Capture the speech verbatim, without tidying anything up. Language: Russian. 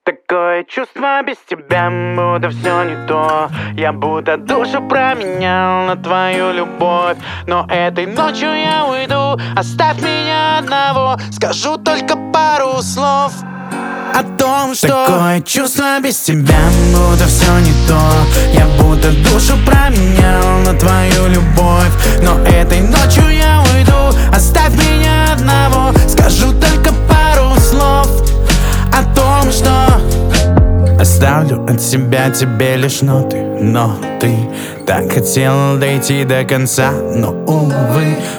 Такое чувство, без тебя будто все не то. Я будто душу променял на твою любовь. Но этой ночью я уйду, оставь меня одного. Скажу только пару слов о том, что такое чувство, без тебя будто все не то. Я будто душу променял на твою любовь. Но этой ночью я уйду, оставь меня одного. Скажу только пару слов о том, что оставлю от себя тебе лишь ноты. Но ты так хотел дойти до конца. Но, увы,